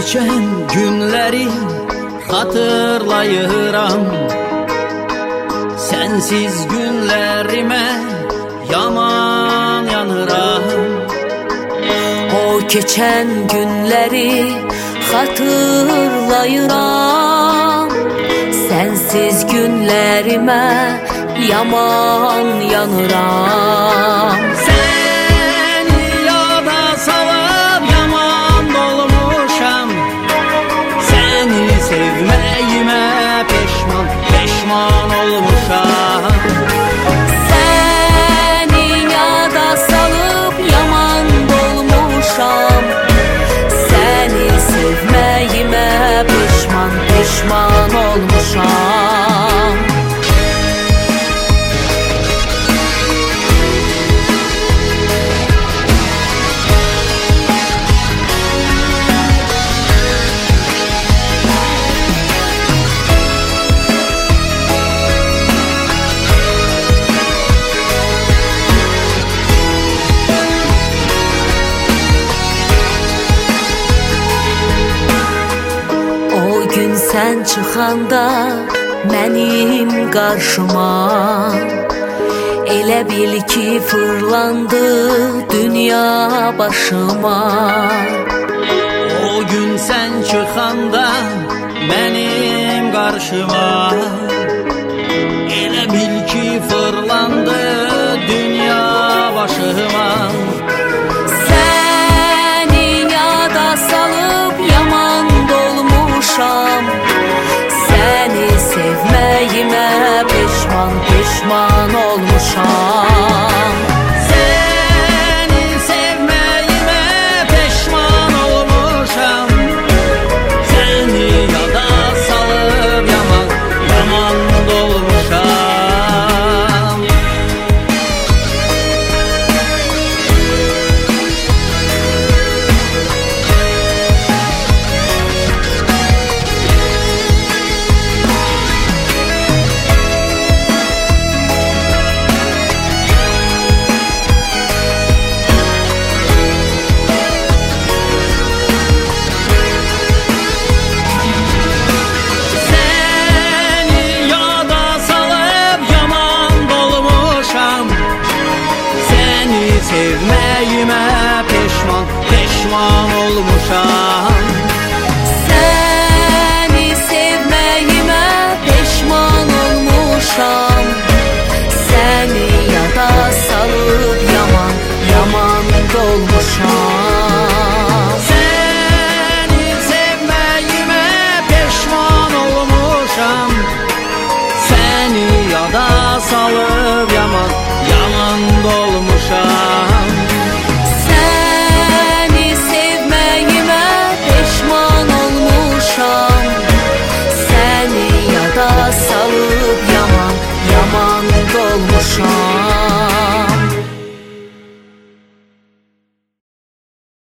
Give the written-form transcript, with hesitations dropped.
keçən günləri xatırlayıram. Sensiz günlerime yaman yanıram. O geçen günleri hatırlayıram. Sensiz günlerime yaman yanıram. Seni yada salıp yaman dolmuşam. Seni sevmeyime peşman olmuşam. Seni yada salıp yaman dolmuşam. Seni sevmeyime peşman olmuşam. Sen çıxanda mənim qarşıma, elə bil ki fırlandı dünya başıma. O gün sen çıxanda mənim qarşıma, elə bil ki fırlandı